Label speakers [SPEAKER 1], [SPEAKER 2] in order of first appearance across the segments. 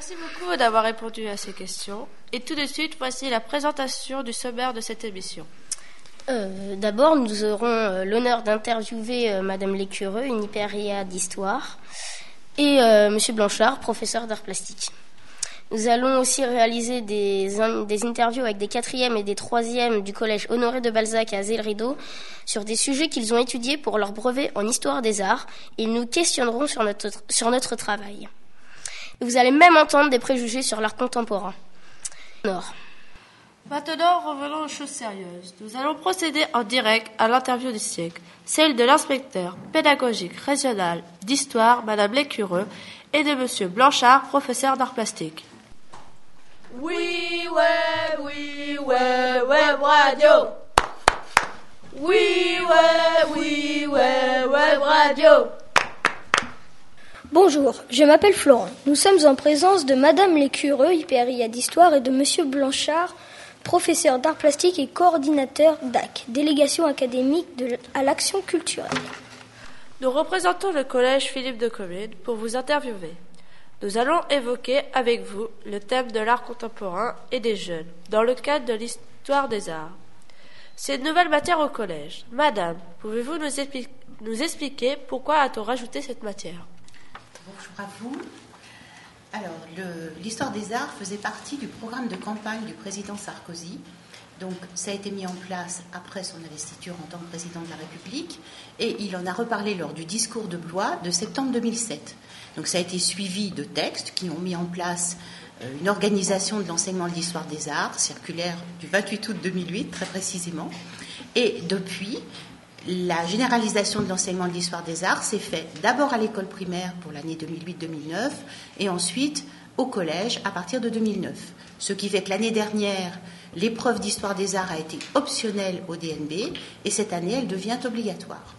[SPEAKER 1] Merci beaucoup d'avoir répondu à ces questions. Et tout de suite, voici la présentation du sommaire de cette émission.
[SPEAKER 2] D'abord, nous aurons l'honneur d'interviewer Madame Lécureux, une hyperria d'histoire, et Monsieur Blanchard, professeur d'art plastique. Nous allons aussi réaliser des interviews avec des 4e et des 3e du collège Honoré de Balzac à Zé-le-Rideau sur des sujets qu'ils ont étudiés pour leur brevet en histoire des arts, et nous questionnerons sur notre travail. Vous allez même entendre des préjugés sur l'art contemporain.
[SPEAKER 1] Maintenant, revenons aux choses sérieuses. Nous allons procéder en direct à l'interview du siècle, celle de l'inspecteur pédagogique régional d'histoire, Madame Lécureux, et de Monsieur Blanchard, professeur d'art plastique.
[SPEAKER 3] Oui, web radio. Oui, web radio.
[SPEAKER 4] Bonjour, je m'appelle Florent. Nous sommes en présence de Madame Lécureux, hyperria d'histoire, et de Monsieur Blanchard, professeur d'art plastique et coordinateur DAC, délégation académique à l'action culturelle.
[SPEAKER 1] Nous représentons le collège Philippe de Comines pour vous interviewer. Nous allons évoquer avec vous le thème de l'art contemporain et des jeunes, dans le cadre de l'histoire des arts. C'est une nouvelle matière au collège. Madame, pouvez-vous nous expliquer pourquoi a-t-on rajouté cette matière ?
[SPEAKER 5] Bonjour à vous. Alors, l'histoire des arts faisait partie du programme de campagne du président Sarkozy. Donc, ça a été mis en place après son investiture en tant que président de la République. Et il en a reparlé lors du discours de Blois de septembre 2007. Donc, ça a été suivi de textes qui ont mis en place une organisation de l'enseignement de l'histoire des arts, circulaire du 28 août 2008, très précisément. Et depuis, la généralisation de l'enseignement de l'histoire des arts s'est faite d'abord à l'école primaire pour l'année 2008-2009 et ensuite au collège à partir de 2009. Ce qui fait que l'année dernière, l'épreuve d'histoire des arts a été optionnelle au DNB et cette année, elle devient obligatoire.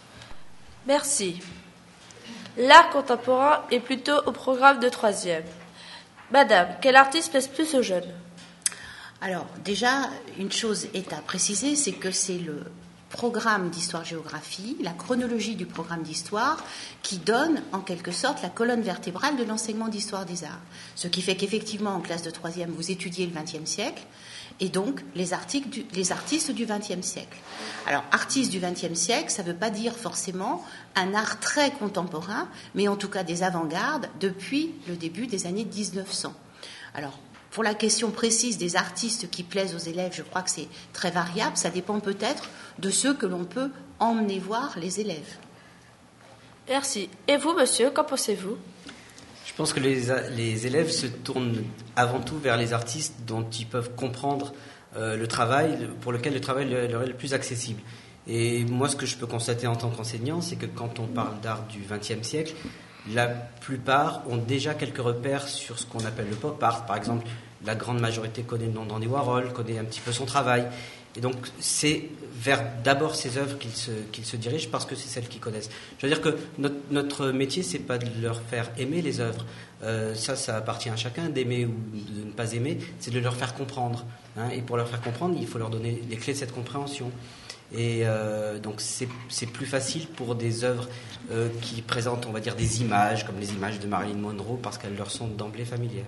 [SPEAKER 1] Merci. L'art contemporain est plutôt au programme de 3e. Madame, quel artiste plaise plus aux jeunes ?
[SPEAKER 5] Alors, déjà, une chose est à préciser, c'est que c'est le programme d'histoire-géographie, la chronologie du programme d'histoire, qui donne en quelque sorte la colonne vertébrale de l'enseignement d'histoire des arts. Ce qui fait qu'effectivement, en classe de 3e, vous étudiez le XXe siècle, et donc les artistes du XXe siècle. Alors, artistes du XXe siècle, ça ne veut pas dire forcément un art très contemporain, mais en tout cas des avant-gardes depuis le début des années 1900. Alors, pour la question précise des artistes qui plaisent aux élèves, je crois que c'est très variable. Ça dépend peut-être de ceux que l'on peut emmener voir les élèves.
[SPEAKER 1] Merci. Et vous, monsieur, qu'en pensez-vous ?
[SPEAKER 6] Je pense que les élèves se tournent avant tout vers les artistes dont ils peuvent comprendre le travail, pour lequel le travail leur est le plus accessible. Et moi, ce que je peux constater en tant qu'enseignant, c'est que quand on parle d'art du XXe siècle, la plupart ont déjà quelques repères sur ce qu'on appelle le pop art. Par exemple, la grande majorité connaît le nom d'Andy Warhol, connaît un petit peu son travail. Et donc, c'est vers d'abord ces œuvres qu'ils se dirigent parce que c'est celles qu'ils connaissent. Je veux dire que notre métier, c'est pas de leur faire aimer les œuvres. Ça appartient à chacun d'aimer ou de ne pas aimer. C'est de leur faire comprendre. Et pour leur faire comprendre, il faut leur donner les clés de cette compréhension. Et donc c'est plus facile pour des œuvres qui présentent, on va dire, des images, comme les images de Marilyn Monroe, parce qu'elles leur sont d'emblée familières.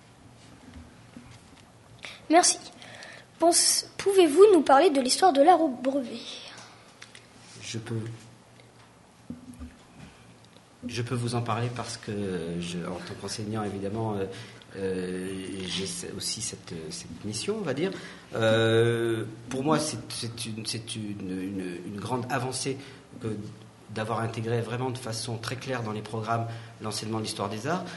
[SPEAKER 4] Merci. Pouvez-vous nous parler de l'histoire de l'art au brevet ?
[SPEAKER 6] Je peux vous en parler parce que, en tant qu'enseignant, évidemment, j'ai aussi cette mission, on va dire. Pour moi, c'est une grande avancée d'avoir intégré vraiment de façon très claire dans les programmes l'enseignement de l'histoire des arts.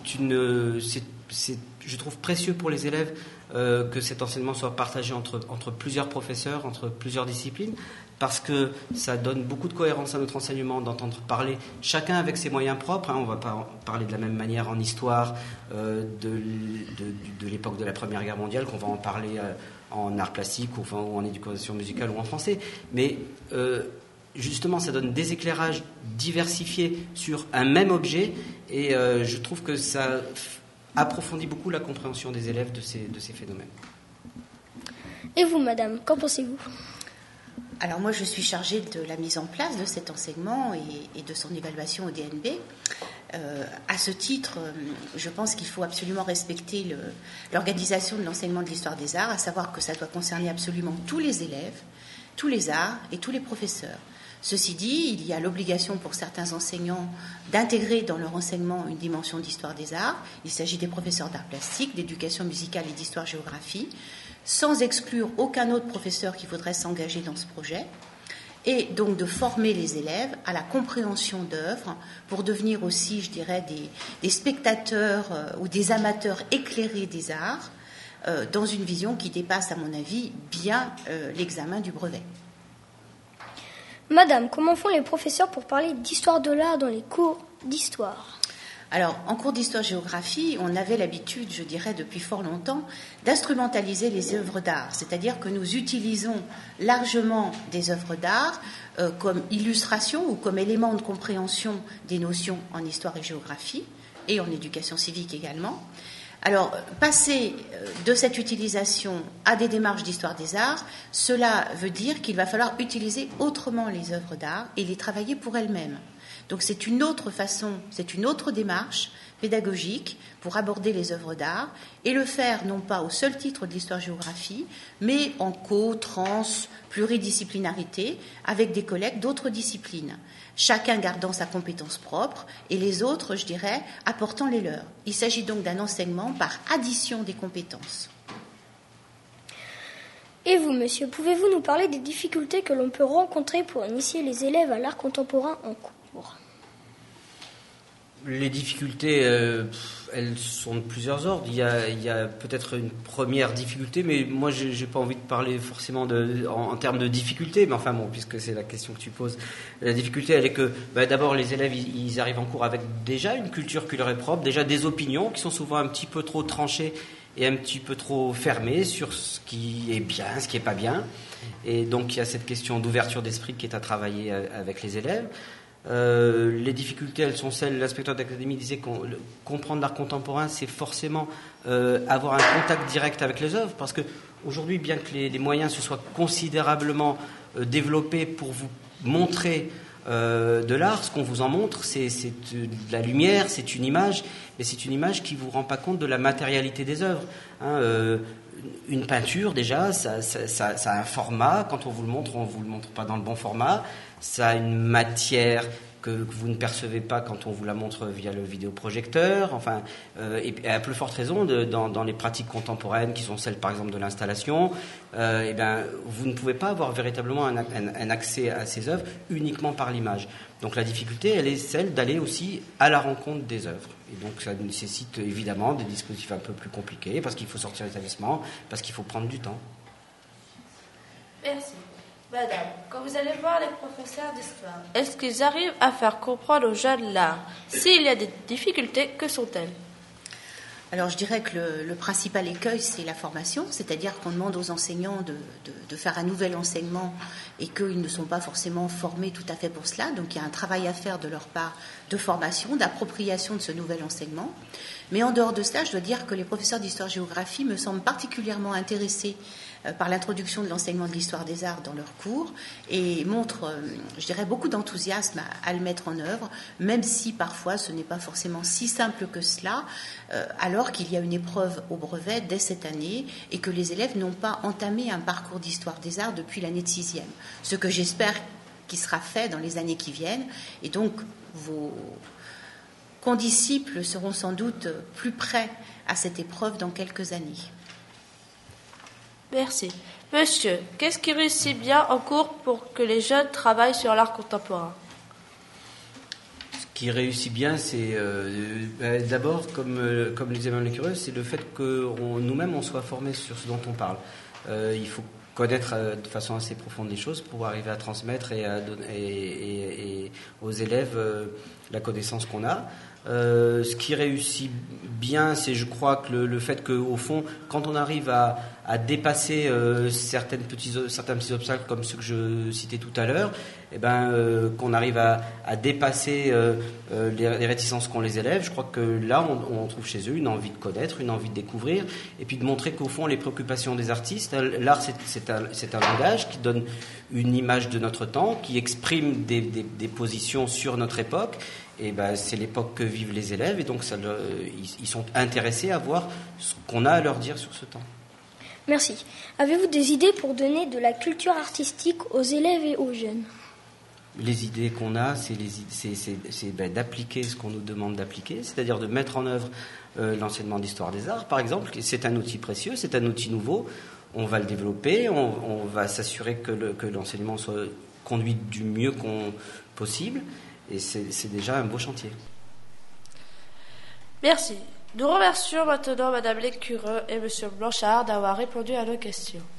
[SPEAKER 6] Je trouve précieux pour les élèves que cet enseignement soit partagé entre plusieurs professeurs, entre plusieurs disciplines, parce que ça donne beaucoup de cohérence à notre enseignement d'entendre parler chacun avec ses moyens propres. On ne va pas parler de la même manière en histoire de l'époque de la Première Guerre mondiale qu'on va en parler en art plastique ou en éducation musicale ou en français. Mais justement, ça donne des éclairages diversifiés sur un même objet et je trouve que ça approfondit beaucoup la compréhension des élèves de ces phénomènes.
[SPEAKER 4] Et vous, madame, qu'en pensez-vous ?
[SPEAKER 5] Alors moi, je suis chargée de la mise en place de cet enseignement et de son évaluation au DNB. À ce titre, je pense qu'il faut absolument respecter l'organisation de l'enseignement de l'histoire des arts, à savoir que ça doit concerner absolument tous les élèves, tous les arts et tous les professeurs. Ceci dit, il y a l'obligation pour certains enseignants d'intégrer dans leur enseignement une dimension d'histoire des arts. Il s'agit des professeurs d'art plastique, d'éducation musicale et d'histoire-géographie, sans exclure aucun autre professeur qui voudrait s'engager dans ce projet, et donc de former les élèves à la compréhension d'œuvres pour devenir aussi, je dirais, des spectateurs ou des amateurs éclairés des arts, dans une vision qui dépasse, à mon avis, bien l'examen du brevet.
[SPEAKER 4] Madame, comment font les professeurs pour parler d'histoire de l'art dans les cours d'histoire ?
[SPEAKER 5] Alors, en cours d'histoire-géographie, on avait l'habitude, je dirais depuis fort longtemps, d'instrumentaliser les œuvres d'art. C'est-à-dire que nous utilisons largement des œuvres d'art comme illustration ou comme élément de compréhension des notions en histoire et géographie, et en éducation civique également. Alors, passer de cette utilisation à des démarches d'histoire des arts, cela veut dire qu'il va falloir utiliser autrement les œuvres d'art et les travailler pour elles-mêmes. Donc c'est une autre façon, c'est une autre démarche pédagogique pour aborder les œuvres d'art et le faire non pas au seul titre de l'histoire-géographie, mais en pluridisciplinarité avec des collègues d'autres disciplines, chacun gardant sa compétence propre et les autres, je dirais, apportant les leurs. Il s'agit donc d'un enseignement par addition des compétences.
[SPEAKER 4] Et vous, monsieur, pouvez-vous nous parler des difficultés que l'on peut rencontrer pour initier les élèves à l'art contemporain en cours ?
[SPEAKER 6] Les difficultés, elles sont de plusieurs ordres. Il y a peut-être une première difficulté, mais moi, j'ai pas envie de parler forcément en termes de difficulté. Mais enfin bon, puisque c'est la question que tu poses, la difficulté, elle est que d'abord, les élèves, ils arrivent en cours avec déjà une culture qui leur est propre, déjà des opinions qui sont souvent un petit peu trop tranchées et un petit peu trop fermées sur ce qui est bien, ce qui est pas bien. Et donc, il y a cette question d'ouverture d'esprit qui est à travailler avec les élèves. Les difficultés, elles sont celles, l'inspecteur d'académie disait qu'on comprendre l'art contemporain, c'est forcément avoir un contact direct avec les œuvres, parce que aujourd'hui, bien que les moyens se soient considérablement développés pour vous montrer de l'art, ce qu'on vous en montre, c'est de la lumière, c'est une image, mais c'est une image qui ne vous rend pas compte de la matérialité des œuvres. Une peinture, déjà, ça a un format. Quand on vous le montre pas dans le bon format. Ça a une matière que vous ne percevez pas quand on vous la montre via le vidéoprojecteur. Enfin, et à plus forte raison, dans les pratiques contemporaines, qui sont celles, par exemple, de l'installation, vous ne pouvez pas avoir véritablement un accès à ces œuvres uniquement par l'image. Donc la difficulté, elle est celle d'aller aussi à la rencontre des œuvres. Et donc ça nécessite évidemment des dispositifs un peu plus compliqués, parce qu'il faut sortir l'établissement, parce qu'il faut prendre du temps.
[SPEAKER 1] Merci. Madame, quand vous allez voir les professeurs d'histoire, est-ce qu'ils arrivent à faire comprendre aux jeunes l'art ? S'il y a des difficultés, que sont-elles ?
[SPEAKER 5] Alors je dirais que le principal écueil, c'est la formation, c'est-à-dire qu'on demande aux enseignants de faire un nouvel enseignement et qu'ils ne sont pas forcément formés tout à fait pour cela. Donc il y a un travail à faire de leur part de formation, d'appropriation de ce nouvel enseignement. Mais en dehors de cela, je dois dire que les professeurs d'histoire-géographie me semblent particulièrement intéressés par l'introduction de l'enseignement de l'histoire des arts dans leurs cours et montrent, je dirais, beaucoup d'enthousiasme à le mettre en œuvre, même si parfois ce n'est pas forcément si simple que cela, alors qu'il y a une épreuve au brevet dès cette année et que les élèves n'ont pas entamé un parcours d'histoire des arts depuis l'année de 6e. Ce que j'espère qui sera fait dans les années qui viennent. Et donc, vos condisciples seront sans doute plus prêts à cette épreuve dans quelques années.
[SPEAKER 1] Merci. Monsieur, qu'est-ce qui réussit bien en cours pour que les jeunes travaillent sur l'art contemporain ?
[SPEAKER 6] Ce qui réussit bien, c'est d'abord, comme le disait Mme Lécureux, c'est le fait que nous-mêmes, on soit formés sur ce dont on parle. Il faut connaître de façon assez profonde les choses pour arriver à transmettre et aux élèves la connaissance qu'on a. Ce qui réussit bien, c'est, je crois, que le fait qu'au fond, quand on arrive à dépasser certains petits obstacles comme ceux que je citais tout à l'heure, qu'on arrive à dépasser les réticences qu'ont les élèves. Je crois que là, on trouve chez eux une envie de connaître, une envie de découvrir, et puis de montrer qu'au fond, les préoccupations des artistes, l'art, c'est un langage qui donne une image de notre temps, qui exprime des positions sur notre époque. Et c'est l'époque que vivent les élèves, et donc ils sont intéressés à voir ce qu'on a à leur dire sur ce temps.
[SPEAKER 4] Merci. Avez-vous des idées pour donner de la culture artistique aux élèves et aux jeunes ?
[SPEAKER 6] Les idées qu'on a, c'est d'appliquer ce qu'on nous demande d'appliquer, c'est-à-dire de mettre en œuvre l'enseignement d'histoire des arts, par exemple. C'est un outil précieux, c'est un outil nouveau. On va le développer, on va s'assurer que l'enseignement soit conduit du mieux possible, et c'est déjà un beau chantier.
[SPEAKER 1] Merci. Nous remercions maintenant Madame Lécureux et Monsieur Blanchard d'avoir répondu à nos questions.